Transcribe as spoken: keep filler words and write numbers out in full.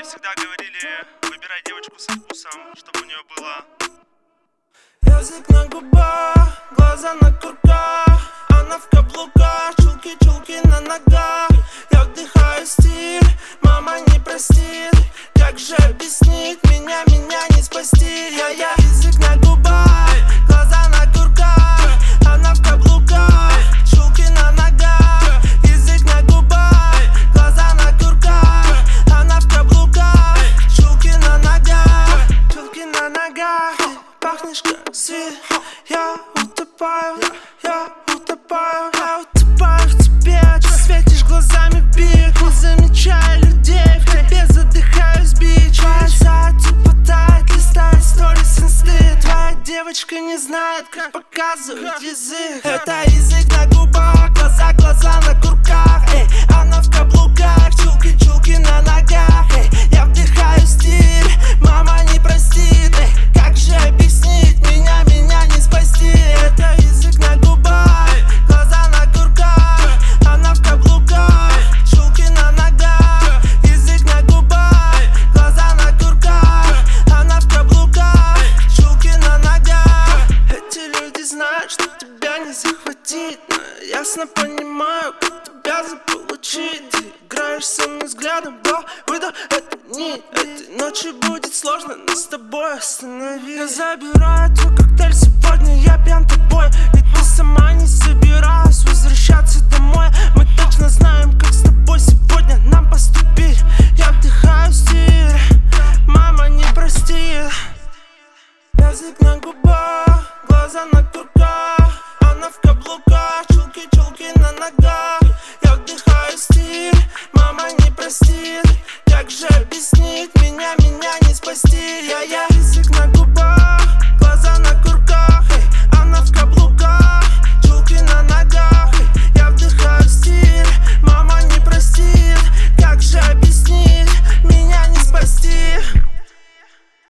Мне всегда говорили, выбирай девочку со вкусом, чтобы у нее было язык на губах, глаза на курках, она в каблуках, чулки-чулки на ногах. Я вдыхаю стиль, мама не простит. Как же объяснить, меня, меня не спасти. Я, я язык на губах, глаза на курках, она в каблуках, чулки на ногах. Язык на губах, глаза на курках, она в каблуках, чулки на ногах, чулки на ногах. Пахнешь как свет, я утопаю, я утопаю, я утопаю в тебе. Ты светишь глазами в бик, не замечая людей, в тебе задыхаюсь, бич. Твоя зад упадает, листает сторис инсты. Твоя девочка не знает, как показывать язык. Это язык на губах, глаза, глаза на курках, эй. Она в каблуках, чулки-чулки на ногах, эй. Я вдыхаю стиль, мама не простит, эй. Как же объяснить, меня, меня не спасти. Это язык на губах, глаза на курках, она в каблуках, чулки на ногах. Язык на губах, глаза на курках, она в каблуках, чулки на ногах. Эти люди знают, что тебя не захватить, но я ясно понимаю, как тебя заполучить. Ты играешь со мной взглядом до выдох, это не этой ночью будет сложно, но с тобой остановить. Я забираю твой коктейль сегодня, я пьян тобой, ведь ты сама не собиралась возвращаться домой. Мы точно знаем, как с тобой сегодня нам поступить. Я вдыхаю стиль, мама не простит. Язык на губах, глаза на курках, она в каблуках, чулки-чулки на ногах. Я вдыхаю стиль, мама не простит. Как же объяснить, меня, меня не спасти. Я, я